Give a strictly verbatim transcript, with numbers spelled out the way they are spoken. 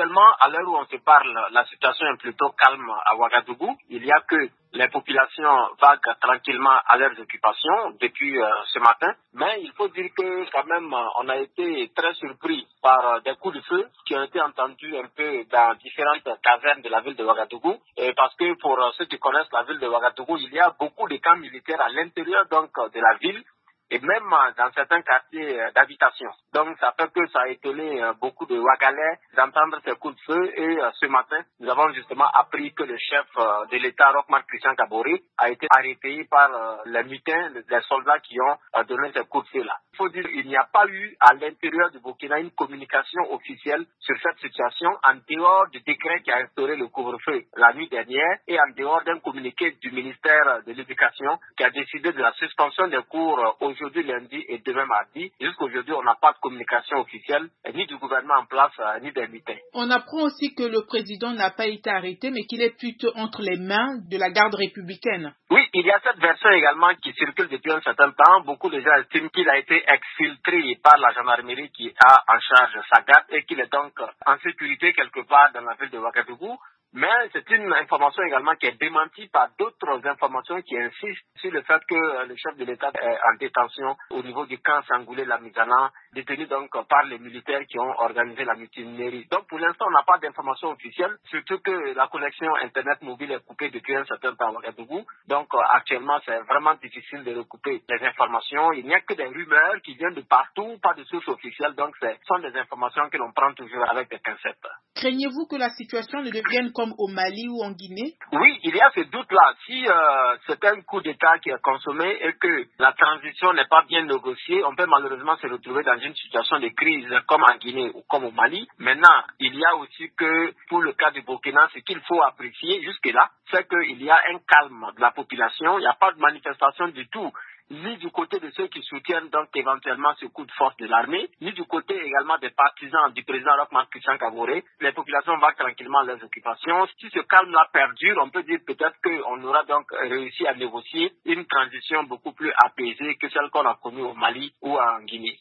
actuellement, à l'heure où on se parle, la situation est plutôt calme à Ouagadougou. Il y a que les populations vaguent tranquillement à leurs occupations depuis euh, ce matin. Mais il faut dire que quand même, on a été très surpris par euh, des coups de feu qui ont été entendus un peu dans différentes casernes de la ville de Ouagadougou. Et parce que pour euh, ceux qui connaissent la ville de Ouagadougou, il y a beaucoup de camps militaires à l'intérieur donc de la ville, et même dans certains quartiers d'habitation. Donc ça fait que ça a étonné beaucoup de Ouagalais d'entendre ces coups de feu et ce matin, nous avons justement appris que le chef de l'État, Roch-Marc Christian Kaboré, a été arrêté par les mutins, les soldats qui ont donné ces coups de feu-là. Il faut dire qu'il n'y a pas eu à l'intérieur du Burkina une communication officielle sur cette situation en dehors du décret qui a instauré le couvre-feu la nuit dernière et en dehors d'un communiqué du ministère de l'Éducation qui a décidé de la suspension des cours aujourd'hui. Aujourd'hui lundi et demain mardi. Jusqu'aujourd'hui, on n'a pas de communication officielle, ni du gouvernement en place, ni des militaires. On apprend aussi que le président n'a pas été arrêté, mais qu'il est plutôt entre les mains de la garde républicaine. Oui, il y a cette version également qui circule depuis un certain temps. Beaucoup de gens estiment qu'il a été exfiltré par la gendarmerie qui a en charge sa garde et qu'il est donc en sécurité quelque part dans la ville de Ouagadougou. Mais c'est une information également qui est démentie par d'autres informations qui insistent sur le fait que le chef de l'État est en détention au niveau du camp Sangoulé-Lamizana, détenu donc par les militaires qui ont organisé la mutinerie. Donc pour l'instant, on n'a pas d'informations officielles, surtout que la connexion Internet mobile est coupée depuis un certain temps à Ouagadougou. Donc actuellement, c'est vraiment difficile de recouper les informations. Il n'y a que des rumeurs qui viennent de partout, pas de sources officielles. Donc ce sont des informations que l'on prend toujours avec des pincettes. Craignez-vous que la situation ne devienne comme au Mali ou en Guinée? Oui, il y a ce doute-là. Si euh, c'est un coup d'État qui est consommé et que la transition n'est pas bien négociée, on peut malheureusement se retrouver dans une situation de crise comme en Guinée ou comme au Mali. Maintenant, il y a aussi que pour le cas du Burkina, ce qu'il faut apprécier jusque-là, c'est qu'il y a un calme de la population. Il n'y a pas de manifestation du tout, ni du côté de ceux qui soutiennent donc éventuellement ce coup de force de l'armée, ni du côté également des partisans du président Roch-Marc Christian Kaboré. Les populations vont tranquillement à leurs occupations. Si ce calme-là perdure, on peut dire peut-être qu'on aura donc réussi à négocier une transition beaucoup plus apaisée que celle qu'on a connue au Mali ou en Guinée.